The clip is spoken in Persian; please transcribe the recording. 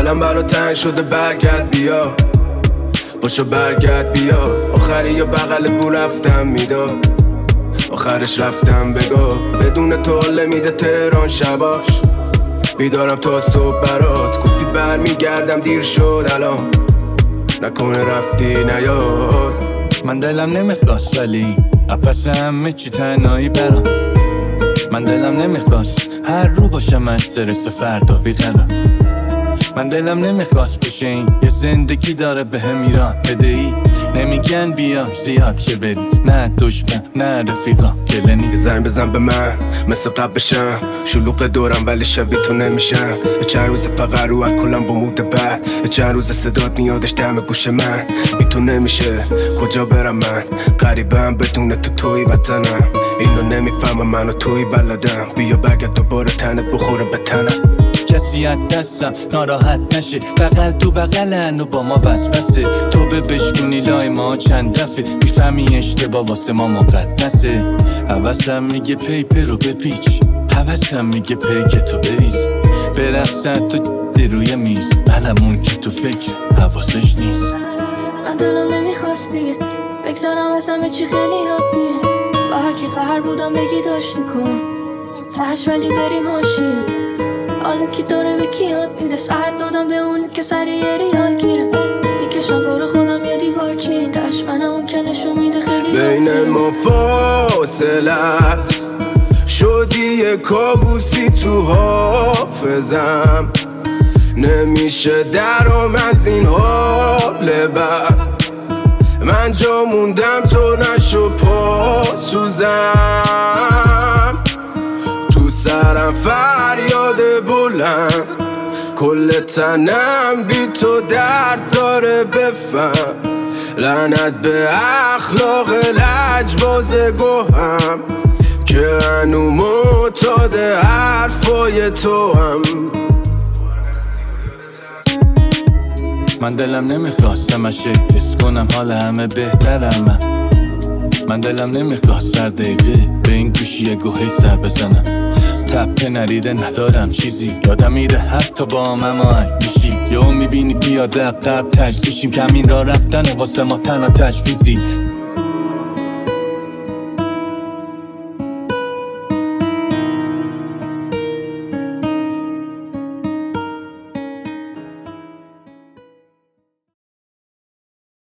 دلم برا تنگ شده برگرد بیا باشو برگرد بیا آخری یا بغل بو رفتم میداد آخرش رفتم بگو بدون تو حال میده تهران شباش بیدارم تا صبح برات گفتی برمیگردم دیر شد الان نکنه رفتی نیاد من دلم نمیخواست ولی پس همه چی تنهایی برام من دلم نمیخواست هر رو باشم استرس فردا بیقرار من دلم نمیخواست بشه این یه زندگی داره به هم ایران بدهی نمیگن بیا زیاد که بری نه دشمن نه رفیقا گلنی زنگ بزن به من مثل قبل بشم شلوغ دورم ولی شبیه تو نمیشم چند روز فقط رو اکلم با مود بعد چند روز صدات میادش دم گوش من بی تو نمیشه کجا برم من غریبم بدون تو توی وطنم اینو نمیفهمم منو توی بلدم بیا برگرد دوباره تنت بخوره به تنم کسی از دستم ناراحت نشه بغل تو بغلن و با ما وسوسه تو به بشکونی لای ما چند دفعه میفهمی اشتباه واسه ما مقدسه حوثم میگه پیپر رو بپیچ حوثم میگه پیک تو بریز برقصد تو روی میز علمون که تو فکر حواسش نیست من دلم نمیخواست دیگه بگذارم از همه چی خیلی یاد میه با هر کی قهر بودم بگی داشتی کن تهش ولی بریم هاشیه حال کی داره به کی یاد میده ساعت دادم به اون که سر یه ریال گیره میکشم برو خودم یه دیوار چین تهش منم اون که نشون میده خیلی بین ما فاصله است شدی یه کابوسی تو حافظم نمیشه درام از این حال بر من جا موندم تو نشو پا سوزم تو سرم فریاد بلند کل تنم بی تو درد داره بفهم لعنت به اخلاق لجباز گوهم که هنو معتاد حرفای تو هم من دلم نمیخواست همشه حس کنم حال همه بهترم من دلم نمیخواست هر دقیقه به این گوشی گوهی سر بزنم تپه نریده ندارم چیزی یادم میره حتی با همه میشی یا میبینی پیاده قرب تجلیشیم کمین را رفتن واسه ما تنها تجویزی